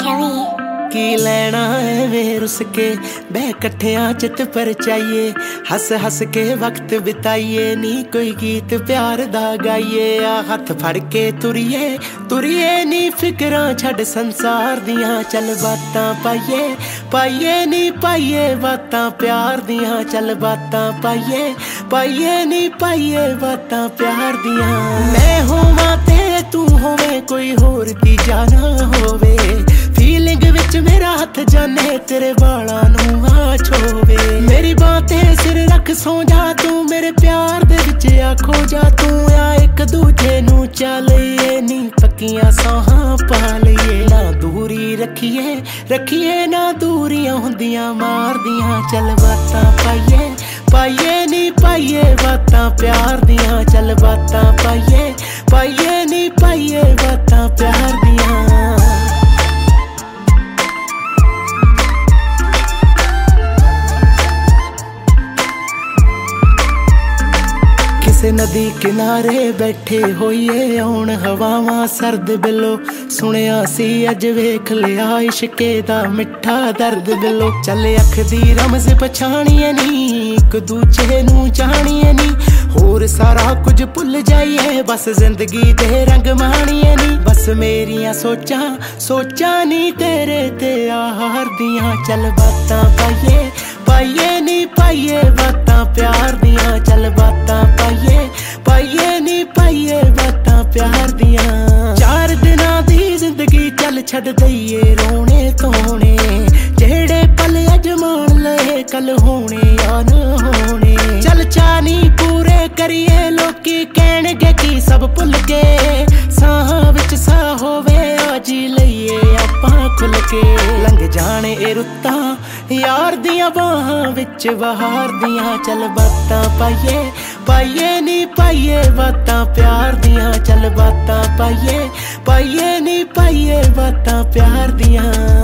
Kelly की लैना है रुस के बह कट्ठियां चित परचाइए हस हस के वक्त बिताइए नी कोई गीत प्यार दा गाइए आ हथ फड़ के तुरिए तुरिए नी फिकरां छड़ संसार दियां चल बातां पाइए पाइए नी पाइए बातां प्यार दियां चल बातां पाइए पाइए नी पाइए बातां प्यार दियां मैं होवां ते तू होवे कोई होर दी जाना होवे फीलिंग विच मेरा हथ जाने तेरे बालां नूं आ छोवे मेरी बां ते सिर रख सो जा तू मेरे प्यार दे विच आ खो जा तू आ एक दूजे नूं चलिए नी पक्कियां साहां पा लईए ना दूरी रखिए रखिए ना दूरियां हुंदियां मारदियां चल बातां पाइए पाइए नी पाइए बातां प्यार दियां चल बातां पाइए पाइए नी पाइए बातां प्यार दियां नदी किनारे बैठे होइए आउण हवावां सर्द बिलो सुनिया सी अज वेख लिया इश्के दा मिठा दर्द बिलो चल अख दी रमज पछाणिए नी एक दूजे नूं जाणिए नी होर सारा कुछ भुल जाइए बस जिंदगी दे रंग माणिए नी बस मेरियां सोचां नी तेरे ते हार दियां चल बातां पाइए पाइए नी पाइए बातां प्यार दियां चल बातां पाइए पाइए नी पाइए बातां प्यार दियां 4 दिनां दी जिंदगी चल छड़ दईए रोने धोने जेड़े पल अज मान लए कल होने या न होने चल चानी पूरे करिए लोकी कहणगे की सब भुल के साह विच साह होवे आज लईए आपां खुल के लंघ जाने ए रुत्तां यार दियां बाहां विच बहार दियां चल बातां पाइए पाइए नी पाइए बातां प्यार दियां चल बातां पाइए पाइए नी पाइए बातां प्यार दियां